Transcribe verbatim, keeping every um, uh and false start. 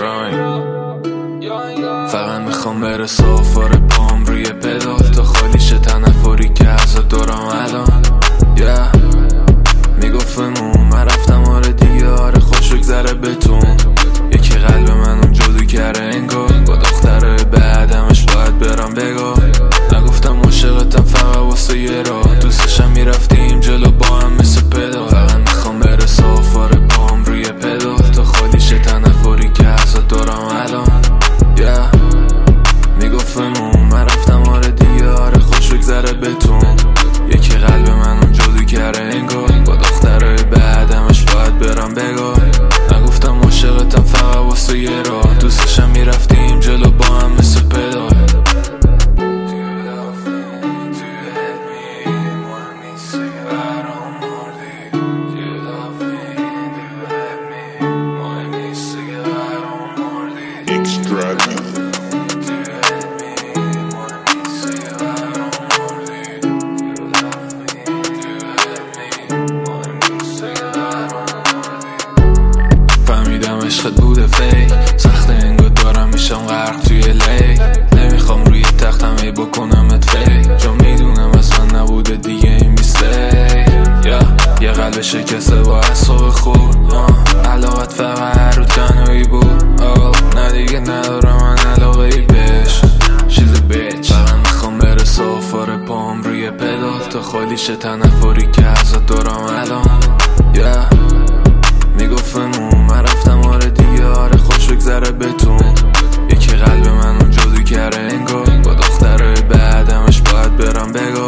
فقط میخوام بره سافار پام روی پدال تا خالیشه تنفری که از دورم الان yeah. میگفتم من رفتم آره دیگه آره خوش بگذره بتون یکی قلب من اون جادو کرده انگار با دختره بعدمش باید برم بگاه نگفتم عاشقتم فقط واسه یه راه دوستشم میرفتیم جلو با هم مثل پدال فقط میخوام بره سافار پام روی پدال تا خالیشه تنفری که از دورم الان yeah. میگفتم من رفتم آره دیگه آره خوش بگذره بتون یکی قلب من اون جادو کرده انگار با دختره بعدمش باید برم بگاه نگفتم عاشقتم فقط واسه یه راه دوستشم میرفتیم جلو با هم مثل پدال عشقت بوده فیک سخت انگار دارم میشم غرق توی لی نمیخوام روی تختم ای بکنمت فیک جا میدونم اصلا نبوده دیگه این میستی yeah. یه قلب شکسته با اصاب خور علاقت فقط رو تنهایی بود oh. نه دیگه ندارم من علاقه ای بهش she's a bitch فقط میخوام بره سافار پام روی پدال تا خالیشه تنفری که ازت دارم الان yeah. میگفتم من رفتم آره دیگه آره خوش بگذره بتون یکی قلب من اون جادو کرده انگار با دختره بعدمش باید برم بگاه